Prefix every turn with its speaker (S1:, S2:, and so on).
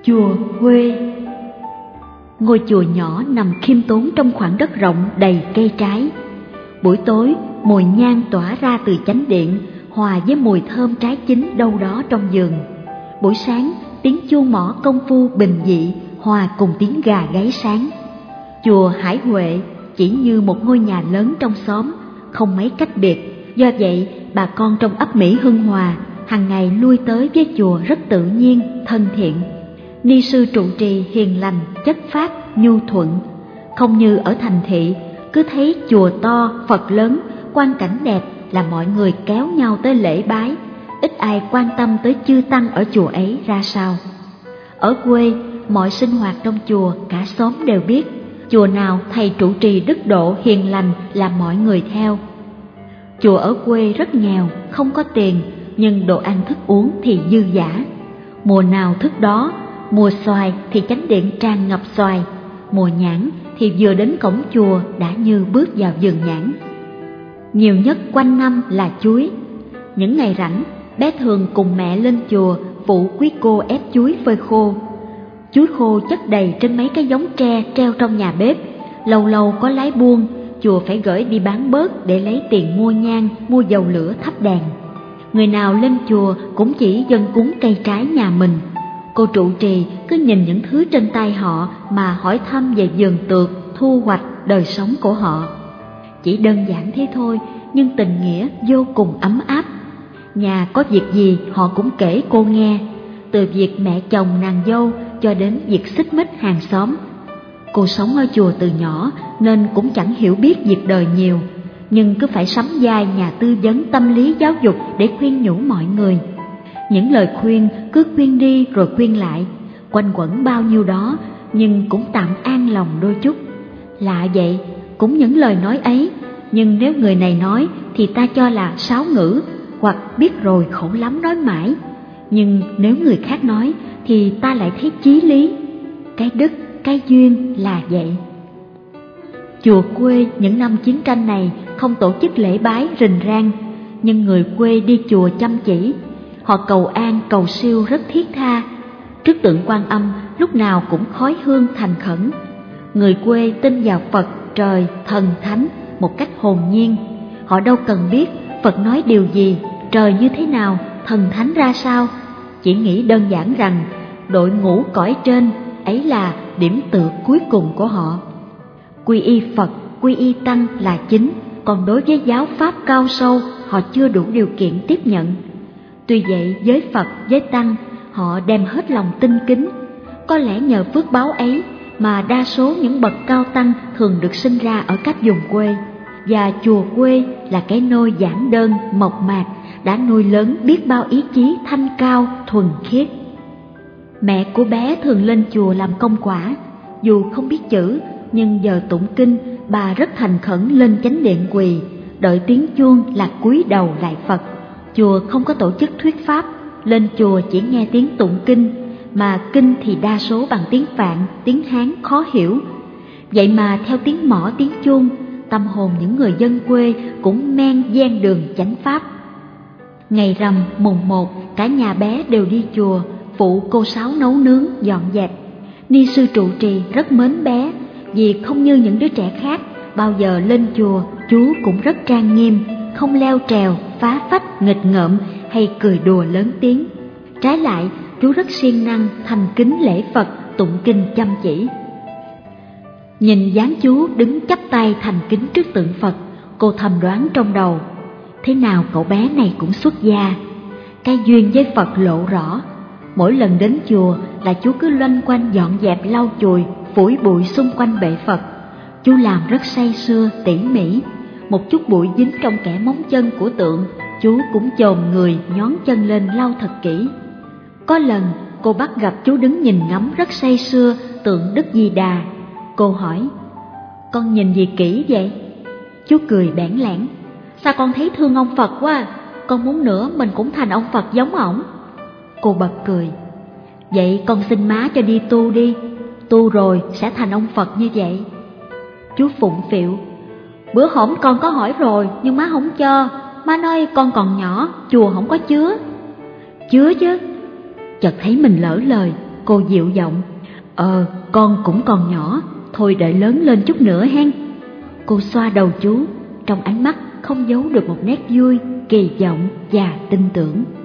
S1: Chùa Quê. Ngôi chùa nhỏ nằm khiêm tốn trong khoảng đất rộng đầy cây trái. Buổi tối, mùi nhang tỏa ra từ chánh điện, hòa với mùi thơm trái chín đâu đó trong vườn. Buổi sáng, tiếng chuông mõ công phu bình dị, hòa cùng tiếng gà gáy sáng. Chùa Hải Huệ chỉ như một ngôi nhà lớn trong xóm, không mấy cách biệt. Do vậy, bà con trong ấp Mỹ Hưng Hòa hàng ngày lui tới với chùa rất tự nhiên, thân thiện. Ni sư trụ trì hiền lành, chất phác, nhu thuận. Không như ở thành thị, cứ thấy chùa to, Phật lớn, quang cảnh đẹp là mọi người kéo nhau tới lễ bái, ít ai quan tâm tới chư tăng ở chùa ấy ra sao. Ở quê, mọi sinh hoạt trong chùa cả xóm đều biết. Chùa nào thầy trụ trì đức độ hiền lành là mọi người theo. Chùa ở quê rất nghèo, không có tiền, nhưng đồ ăn thức uống thì dư dả. Mùa nào thức đó, mùa xoài thì chánh điện tràn ngập xoài, mùa nhãn thì vừa đến cổng chùa đã như bước vào vườn nhãn. Nhiều nhất quanh năm là chuối. Những ngày rảnh, bé thường cùng mẹ lên chùa phụ quý cô ép chuối phơi khô. Chuối khô chất đầy trên mấy cái giống tre treo trong nhà bếp, lâu lâu có lái buôn, chùa phải gửi đi bán bớt để lấy tiền mua nhang, mua dầu lửa thắp đèn. Người nào lên chùa cũng chỉ dâng cúng cây trái nhà mình. Cô trụ trì cứ nhìn những thứ trên tay họ mà hỏi thăm về vườn tược, thu hoạch, đời sống của họ. Chỉ đơn giản thế thôi, nhưng tình nghĩa vô cùng ấm áp. Nhà có việc gì họ cũng kể cô nghe, từ việc mẹ chồng nàng dâu cho đến việc xích mích hàng xóm. Cô sống ở chùa từ nhỏ nên cũng chẳng hiểu biết việc đời nhiều, nhưng cứ phải sắm vai nhà tư vấn tâm lý giáo dục để khuyên nhủ mọi người. Những lời khuyên cứ khuyên đi rồi khuyên lại, quanh quẩn bao nhiêu đó, nhưng cũng tạm an lòng đôi chút. Lạ vậy, cũng những lời nói ấy, nhưng nếu người này nói thì ta cho là sáo ngữ, hoặc biết rồi khổ lắm nói mãi. Nhưng nếu người khác nói thì ta lại thấy chí lý. Cái đức, cái duyên là vậy. Chùa quê những năm chiến tranh này không tổ chức lễ bái rình rang, nhưng người quê đi chùa chăm chỉ. Họ cầu an cầu siêu rất thiết tha. Trước tượng Quan Âm lúc nào cũng khói hương thành khẩn. Người quê tin vào Phật, trời, thần, thánh một cách hồn nhiên. Họ đâu cần biết Phật nói điều gì, trời như thế nào, thần thánh ra sao. Chỉ nghĩ đơn giản rằng đội ngũ cõi trên ấy là điểm tựa cuối cùng của họ. Quy y Phật, quy y Tăng là chính, còn đối với giáo pháp cao sâu họ chưa đủ điều kiện tiếp nhận. Tuy vậy với Phật, với Tăng họ đem hết lòng tinh kính. Có lẽ nhờ phước báo ấy mà đa số những bậc cao tăng thường được sinh ra ở các vùng quê. Và chùa quê là cái nôi giản đơn, mộc mạc, đã nuôi lớn biết bao ý chí thanh cao, thuần khiết. Mẹ của bé thường lên chùa làm công quả. Dù không biết chữ, nhưng giờ tụng kinh, bà rất thành khẩn lên chánh điện quỳ, đợi tiếng chuông là cúi đầu lại Phật. Chùa không có tổ chức thuyết pháp, lên chùa chỉ nghe tiếng tụng kinh, mà kinh thì đa số bằng tiếng Phạn, tiếng Hán khó hiểu. Vậy mà theo tiếng mõ tiếng chuông, tâm hồn những người dân quê cũng men gian đường chánh pháp. Ngày rằm mùng 1, cả nhà bé đều đi chùa phụ cô Sáu nấu nướng, dọn dẹp. Ni sư trụ trì rất mến bé, vì không như những đứa trẻ khác, bao giờ lên chùa chú cũng rất trang nghiêm, không leo trèo, phá phách, nghịch ngợm hay cười đùa lớn tiếng. Trái lại, chú rất siêng năng, thành kính lễ Phật, tụng kinh chăm chỉ. Nhìn dáng chú đứng chắp tay thành kính trước tượng Phật, cô thầm đoán trong đầu, thế nào cậu bé này cũng xuất gia. Cái duyên với Phật lộ rõ. Mỗi lần đến chùa là chú cứ loanh quanh dọn dẹp lau chùi, phủi bụi xung quanh bệ Phật. Chú làm rất say sưa, tỉ mỉ. Một chút bụi dính trong kẽ móng chân của tượng, chú cũng chồm người nhón chân lên lau thật kỹ. Có lần cô bắt gặp chú đứng nhìn ngắm rất say sưa tượng Đức Di Đà. Cô hỏi, con nhìn gì kỹ vậy? Chú cười bẽn lẽn, sao con thấy thương ông Phật quá à? Con muốn nữa mình cũng thành ông Phật giống ổng. Cô bật cười, vậy con xin má cho đi tu đi, tu rồi sẽ thành ông Phật như vậy. Chú phụng phịu, bữa hổm con có hỏi rồi nhưng má không cho. Má nói con còn nhỏ, chùa không có chứa. Chứa chứ. Chợt thấy mình lỡ lời, cô dịu giọng: Con cũng còn nhỏ, thôi đợi lớn lên chút nữa hen. Cô xoa đầu chú, trong ánh mắt không giấu được một nét vui, kỳ vọng và tin tưởng.